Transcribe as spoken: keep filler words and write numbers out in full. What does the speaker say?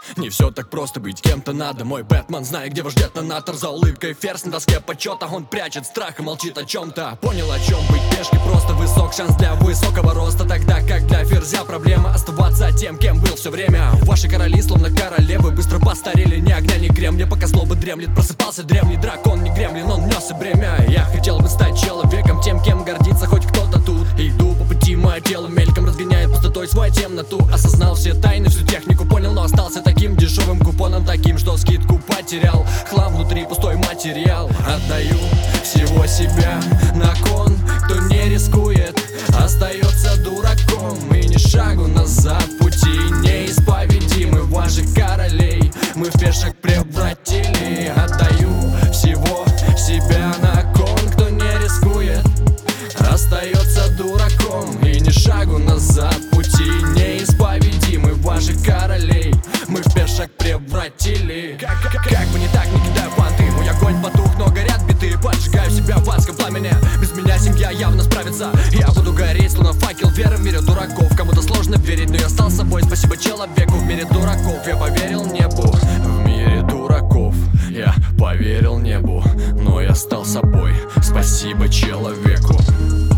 Не все так просто, быть кем-то надо. Мой Бэтмен, знает, где ваш детонатор. За улыбкой ферзь на доске почета. Он прячет страх и молчит о чем-то. Понял, о чем быть пешки, просто высок шанс для высокого роста. Тогда как для ферзя проблема оставаться тем, кем был все время. Ваши короли, словно королевы, быстро постарели. Ни огня, ни кремня, пока злоба дремлет. Просыпался древний дракон, не гремлин, он нес и бремя. Я хотел бы стать человеком, тем, кем гордится хоть кто-то тут. Иду по пути, мое тело мельком разгоняет пустотой свою темноту. Осознал все тайны, всю технику понял, но остался таким дешевым купоном, таким, что скидку потерял. Хлам внутри, пустой материал. Отдаю всего себя на кон. Кто не рискует, остается дураком. И ни шагу назад, пути неисповедимы. Ваших королей мы в пешек превратили. Отдаю всего себя на кон. Кто не рискует, остается дураком. И ни шагу назад, пути неисповедимы. Ваших королей мы в пешек превратили. Как, как, как бы не так, не кидаю фанты. Мой огонь потух, но горят биты. Поджигаю себя в адском пламени. Без меня семья явно справится. Я буду гореть, словно факел веры в мире дураков. Кому-то сложно верить, но я стал собой. Спасибо человеку в мире дураков. Я поверил небу в мире дураков. Я поверил небу, но я стал собой. Спасибо человеку.